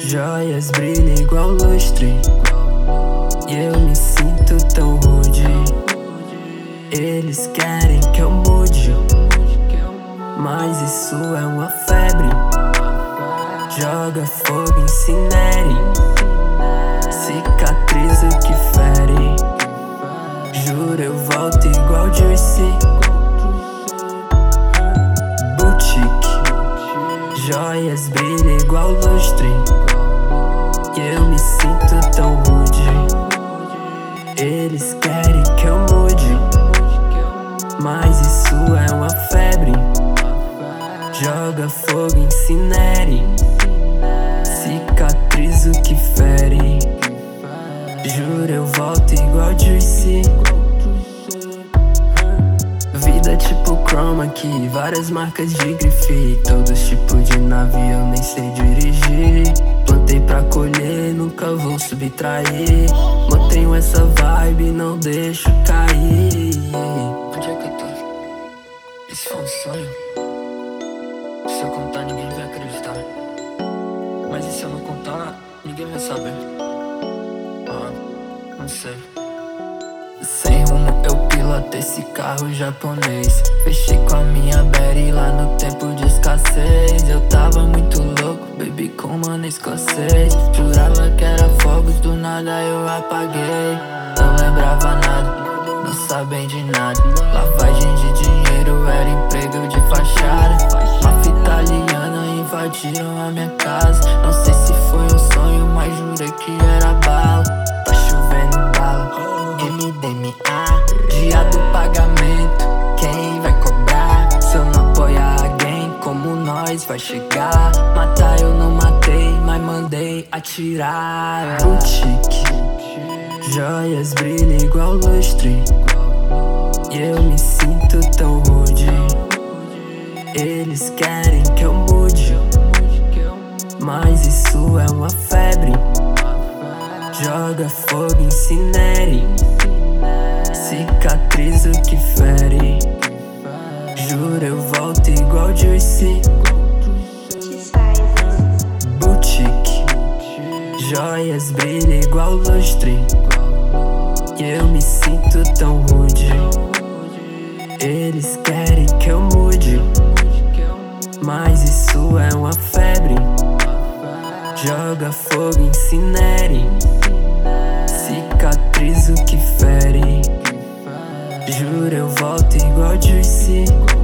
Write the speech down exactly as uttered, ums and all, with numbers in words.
Joias brilham igual lustre, e eu me sinto tão rude. Eles querem que eu mude, mas isso é uma febre. Joga fogo, incinere, cicatriz o que fere. Juro eu volto igual Juicy. Boutique, joias brilham igual lustre, e eu me sinto tão rude. Eles querem que eu mude, mas isso é uma febre. Joga fogo, incinere, cicatriz o que fere. Juro eu volto igual Juicy. Vida tipo chroma key, várias marcas de grife, todos tipos de navio eu nem sei dirigir. Plantei pra colher, nunca vou subtrair. Mantenho essa vibe, não deixo cair. Onde é que eu tô? Isso foi um sonho? Se eu contar, ninguém vai acreditar. Mas e se eu não contar, ninguém vai saber. Ah, não sei. Sem rumo eu piloto esse carro japonês. Fechei com a minha Betty lá no tempo de escassez. Eu tava muito louco, baby, com mano escocês. Jurava que era fogos, do nada eu apaguei. Não lembrava nada, não sabem de nada. Lavagem de dinheiro era emprego de fachada. Máfia italiana invadiram a minha casa. Não sei se foi um sonho, mas jurei que era bala. Tá chovendo bala, M D M A, dia do pagamento, quem vai cobrar? Se eu não apoiar alguém como nós vai chegar. Matar eu não matei, mas mandei atirar. Boutique, joias brilham igual lustre, e eu me sinto tão rude. Eles querem que eu mude, mas isso é uma febre. Joga fogo, incinere, cicatriz o que fere. Juro eu volto igual Juicy. Boutique, joias brilham igual lustre, e eu me sinto tão rude. Eles querem que eu mude, mas isso é uma febre. Joga fogo, incinere, cicatriz o que fere. Juro eu volto igual Juicy.